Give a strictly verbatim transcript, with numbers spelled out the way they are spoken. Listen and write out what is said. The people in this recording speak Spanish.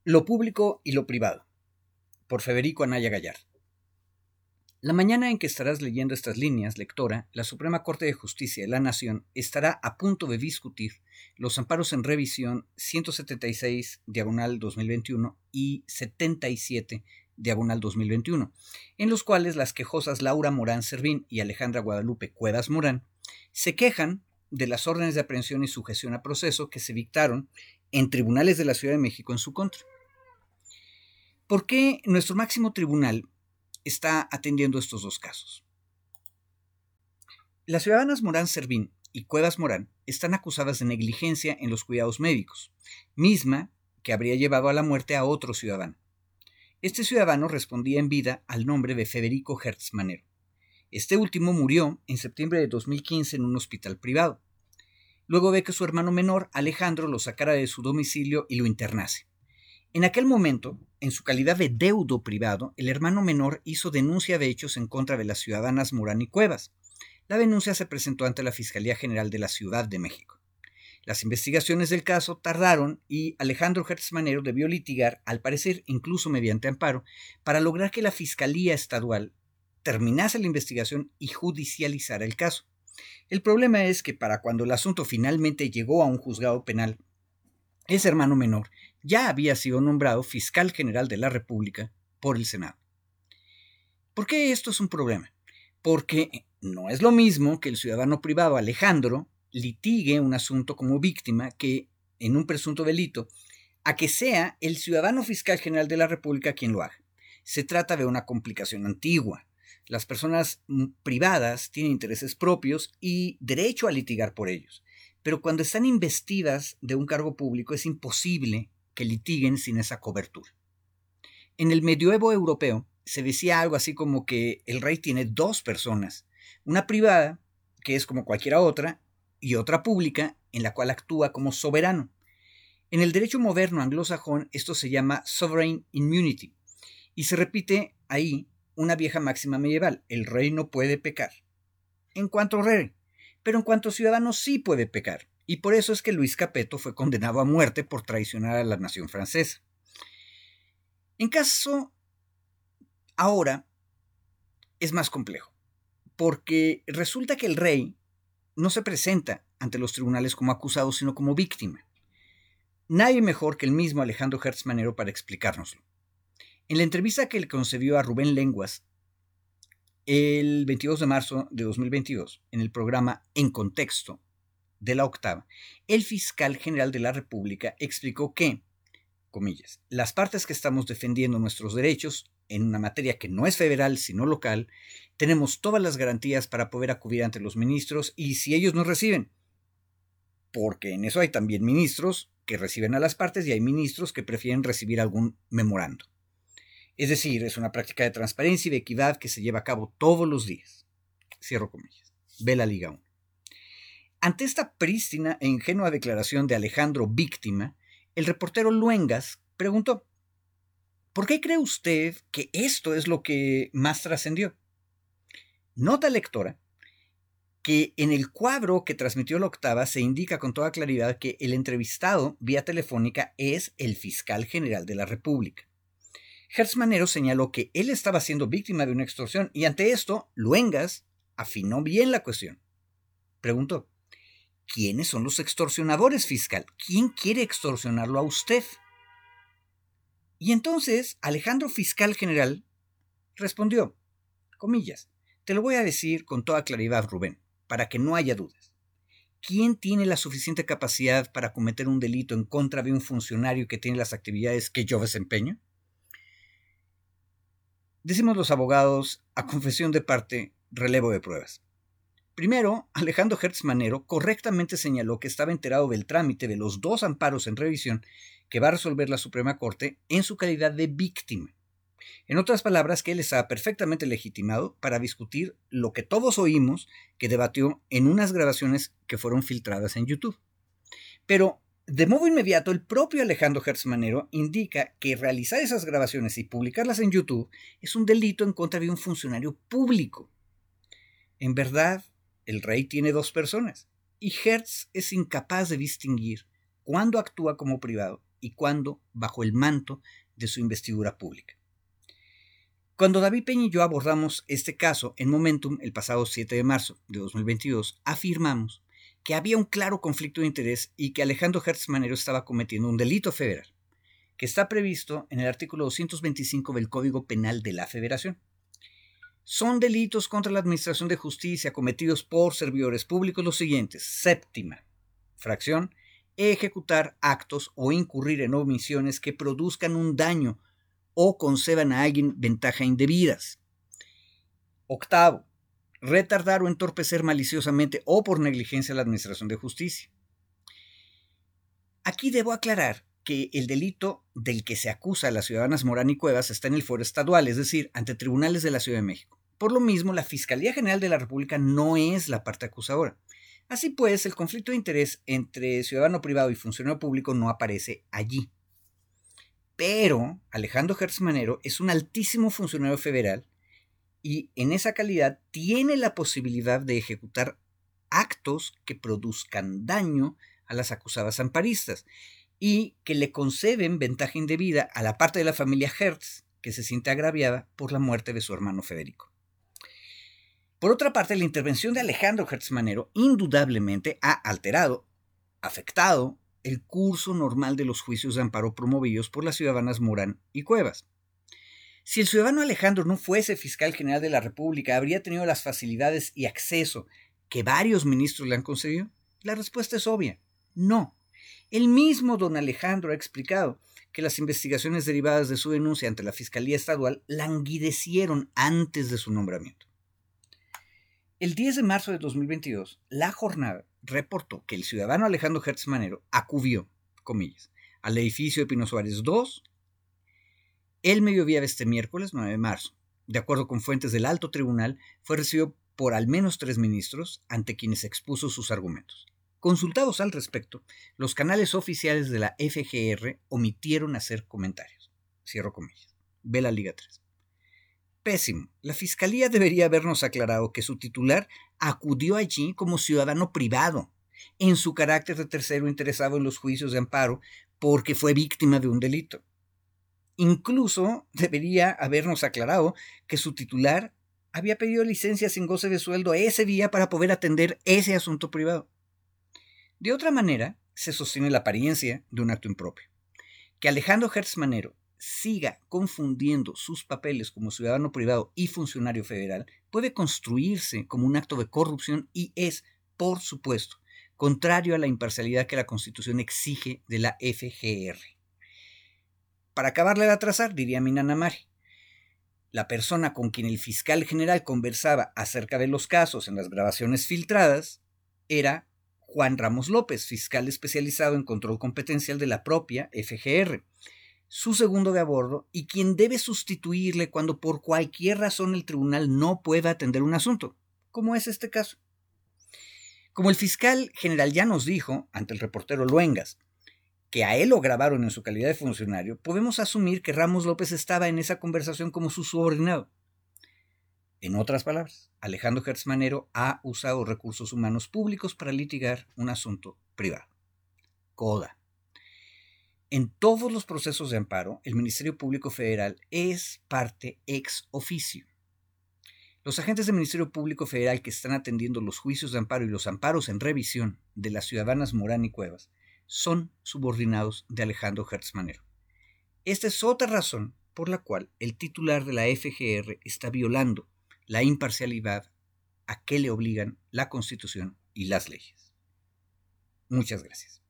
Lo público y lo privado, por Federico Anaya Gallardo. La mañana en que estarás leyendo estas líneas, lectora, la Suprema Corte de Justicia de la Nación estará a punto de discutir los amparos en revisión ciento setenta y seis, diagonal dos mil veintiuno y setenta y siete, diagonal dos mil veintiuno, en los cuales las quejosas Laura Morán Servín y Alejandra Guadalupe Cuevas Morán se quejan de las órdenes de aprehensión y sujeción a proceso que se dictaron en tribunales de la Ciudad de México en su contra. ¿Por qué nuestro máximo tribunal está atendiendo estos dos casos? Las ciudadanas Morán Servín y Cuevas Morán están acusadas de negligencia en los cuidados médicos, misma que habría llevado a la muerte a otro ciudadano. Este ciudadano respondía en vida al nombre de Federico Hertz Manero. Este último murió en septiembre de dos mil quince en un hospital privado, luego de que su hermano menor, Alejandro, lo sacara de su domicilio y lo internase. En aquel momento, en su calidad de deudo privado, el hermano menor hizo denuncia de hechos en contra de las ciudadanas Morán y Cuevas. La denuncia se presentó ante la Fiscalía General de la Ciudad de México. Las investigaciones del caso tardaron y Alejandro Hertz Manero debió litigar, al parecer incluso mediante amparo, para lograr que la Fiscalía Estadual terminase la investigación y judicializara el caso. El problema es que para cuando el asunto finalmente llegó a un juzgado penal, ese hermano menor ya había sido nombrado fiscal general de la República por el Senado. ¿Por qué esto es un problema? Porque no es lo mismo que el ciudadano privado Alejandro litigue un asunto como víctima que en un presunto delito, a que sea el ciudadano fiscal general de la República quien lo haga. Se trata de una complicación antigua. Las personas privadas tienen intereses propios y derecho a litigar por ellos. Pero cuando están investidas de un cargo público es imposible que litiguen sin esa cobertura. En el medioevo europeo se decía algo así como que el rey tiene dos personas, una privada, que es como cualquiera otra, y otra pública, en la cual actúa como soberano. En el derecho moderno anglosajón esto se llama sovereign immunity, y se repite ahí una vieja máxima medieval: el rey no puede pecar en cuanto rey, pero en cuanto ciudadano sí puede pecar, y por eso es que Luis Capeto fue condenado a muerte por traicionar a la nación francesa. En caso ahora es más complejo, porque resulta que el rey no se presenta ante los tribunales como acusado, sino como víctima. Nadie mejor que el mismo Alejandro Hertz Manero para explicárnoslo. En la entrevista que le concedió a Rubén Lenguas el veintidós de marzo de dos mil veintidós, en el programa En Contexto de La Octava, el fiscal general de la República explicó que, comillas, las partes que estamos defendiendo nuestros derechos en una materia que no es federal sino local, tenemos todas las garantías para poder acudir ante los ministros y si ellos nos reciben, porque en eso hay también ministros que reciben a las partes y hay ministros que prefieren recibir algún memorando. Es decir, es una práctica de transparencia y de equidad que se lleva a cabo todos los días. Cierro comillas. Ve la Liga uno. Ante esta prístina e ingenua declaración de Alejandro víctima, el reportero Luengas preguntó: ¿por qué cree usted que esto es lo que más trascendió? Nota lectora que en el cuadro que transmitió La Octava se indica con toda claridad que el entrevistado vía telefónica es el fiscal general de la República. Hertz Manero señaló que él estaba siendo víctima de una extorsión y ante esto Luengas afinó bien la cuestión. Preguntó: ¿quiénes son los extorsionadores, fiscal? ¿Quién quiere extorsionarlo a usted? Y entonces Alejandro Fiscal General respondió, comillas, te lo voy a decir con toda claridad, Rubén, para que no haya dudas. ¿Quién tiene la suficiente capacidad para cometer un delito en contra de un funcionario que tiene las actividades que yo desempeño? Decimos los abogados, a confesión de parte, relevo de pruebas. Primero, Alejandro Hertz Manero correctamente señaló que estaba enterado del trámite de los dos amparos en revisión que va a resolver la Suprema Corte en su calidad de víctima. En otras palabras, que él estaba perfectamente legitimado para discutir lo que todos oímos que debatió en unas grabaciones que fueron filtradas en YouTube. Pero de modo inmediato, el propio Alejandro Hertz Manero indica que realizar esas grabaciones y publicarlas en YouTube es un delito en contra de un funcionario público. En verdad, el rey tiene dos personas y Hertz es incapaz de distinguir cuándo actúa como privado y y cuándo bajo el manto de su investidura pública. Cuando David Peña y yo abordamos este caso en Momentum el pasado siete de marzo de dos mil veintidós, afirmamos que había un claro conflicto de interés y que Alejandro Hertz Manero estaba cometiendo un delito federal, que está previsto en el artículo doscientos veinticinco del Código Penal de la Federación. Son delitos contra la administración de justicia cometidos por servidores públicos los siguientes. Séptima fracción, ejecutar actos o incurrir en omisiones que produzcan un daño o conceban a alguien ventaja indebidas. Octavo, retardar o entorpecer maliciosamente o por negligencia la administración de justicia. Aquí debo aclarar que el delito del que se acusa a las ciudadanas Morán y Cuevas está en el fuero estadual, es decir, ante tribunales de la Ciudad de México. Por lo mismo, la Fiscalía General de la República no es la parte acusadora. Así pues, el conflicto de interés entre ciudadano privado y funcionario público no aparece allí. Pero Alejandro Hertz Manero es un altísimo funcionario federal y en esa calidad tiene la posibilidad de ejecutar actos que produzcan daño a las acusadas amparistas y que le conceden ventaja indebida a la parte de la familia Hertz que se siente agraviada por la muerte de su hermano Federico. Por otra parte, la intervención de Alejandro Hertz Manero indudablemente ha alterado, afectado el curso normal de los juicios de amparo promovidos por las ciudadanas Morán y Cuevas. Si el ciudadano Alejandro no fuese fiscal general de la República, ¿habría tenido las facilidades y acceso que varios ministros le han concedido? La respuesta es obvia, no. El mismo don Alejandro ha explicado que las investigaciones derivadas de su denuncia ante la Fiscalía Estadual languidecieron antes de su nombramiento. El diez de marzo de dos mil veintidós, La Jornada reportó que el ciudadano Alejandro Hertz Manero acudió, comillas, al edificio de Pino Suárez dos el mediodía de este miércoles nueve de marzo. De acuerdo con fuentes del alto tribunal, fue recibido por al menos tres ministros ante quienes expuso sus argumentos. Consultados al respecto, los canales oficiales de la F G R omitieron hacer comentarios. Cierro comillas. Ve la Liga tres. Pésimo. La Fiscalía debería habernos aclarado que su titular acudió allí como ciudadano privado, en su carácter de tercero interesado en los juicios de amparo porque fue víctima de un delito. Incluso debería habernos aclarado que su titular había pedido licencia sin goce de sueldo ese día para poder atender ese asunto privado. De otra manera, se sostiene la apariencia de un acto impropio. Que Alejandro Hertz Manero siga confundiendo sus papeles como ciudadano privado y funcionario federal puede construirse como un acto de corrupción y es, por supuesto, contrario a la imparcialidad que la Constitución exige de la F G R. Para acabarle de atrasar, diría mi nana Mari, la persona con quien el fiscal general conversaba acerca de los casos en las grabaciones filtradas era Juan Ramos López, fiscal especializado en control competencial de la propia F G R, su segundo de a bordo y quien debe sustituirle cuando por cualquier razón el tribunal no pueda atender un asunto, como es este caso. Como el fiscal general ya nos dijo, ante el reportero Luengas, que a él lo grabaron en su calidad de funcionario, podemos asumir que Ramos López estaba en esa conversación como su subordinado. En otras palabras, Alejandro Hertz Manero ha usado recursos humanos públicos para litigar un asunto privado. Coda. En todos los procesos de amparo, el Ministerio Público Federal es parte ex oficio. Los agentes del Ministerio Público Federal que están atendiendo los juicios de amparo y los amparos en revisión de las ciudadanas Morán y Cuevas son subordinados de Alejandro Hertz Manero. Esta es otra razón por la cual el titular de la F G R está violando la imparcialidad a que le obligan la Constitución y las leyes. Muchas gracias.